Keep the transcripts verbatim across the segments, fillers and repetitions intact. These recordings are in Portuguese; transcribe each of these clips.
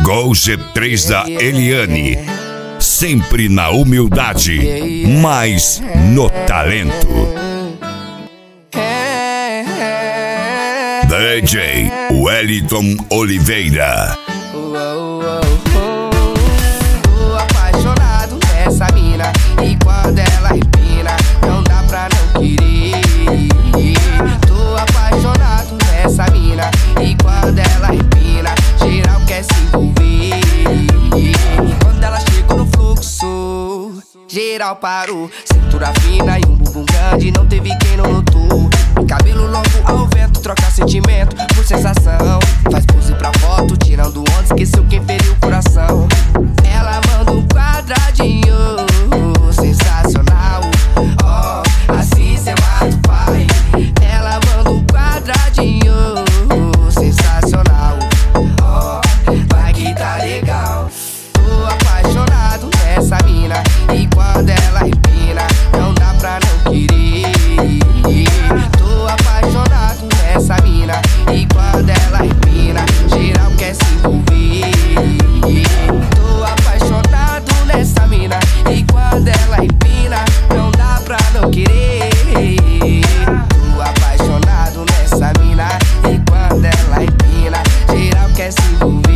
Gol G três da Eliane. Sempre na humildade, mas no talento. D J Wellington Oliveira. Tô apaixonado nessa mina, e quando ela empina, não dá pra não querer. Tô apaixonado nessa mina, e quando ela empina, geral quer se envolver. E quando ela chegou no fluxo, geral parou. Cintura fina e um bumbum grande, não teve quem não notou. Cabelo longo ao vento, troca sentimento por sensação. Faz pose pra foto, tirando onda, esqueceu quem feriu o coração. Ela manda um quadradinho, sensacional. Oh, assim cê mata o pai. Ela manda um quadradinho, sensacional. Oh, vai que tá legal. Tô apaixonado nessa mina, e quando ela empina, não dá pra não querer. Tô apaixonado nessa mina, e quando ela empina, geral quer se envolver. Tô apaixonado nessa mina, e quando ela empina, não dá pra não querer. Tô apaixonado nessa mina, e quando ela empina, geral quer se envolver.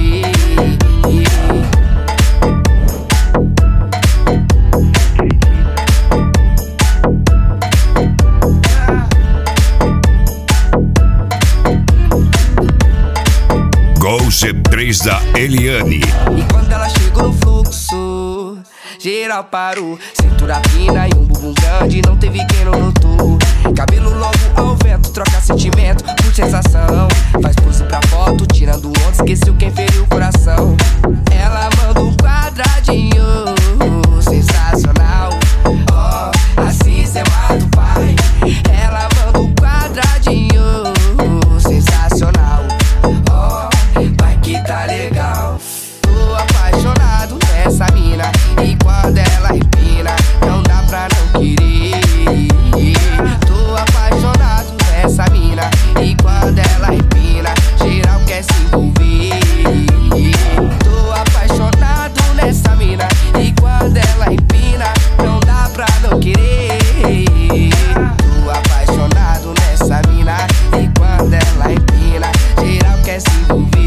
Gol G três da Eliane. E quando ela chegou no fluxo, geral parou. Cintura fina e um bumbum grande, não teve quem não notou. Cabelo longo ao vento, troca sentimento por sensação. Faz pose pra foto, tirando onda, esqueceu quem feriu o coração. Ela manda um quadradinho, sensacional. Oh, assim cê mata o pai. Ela manda um quadradinho, sensacional. Vai que tá legal. Tô apaixonado nessa mina, e quando ela empina, não dá pra não querer. Tô apaixonado nessa mina, e quando ela empina, geral quer se envolver. Tô apaixonado nessa mina, e quando ela empina, não dá pra não querer. Tô apaixonado nessa mina, e quando ela empina, geral quer se envolver.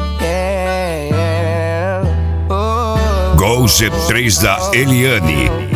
Gol G três da Eliane.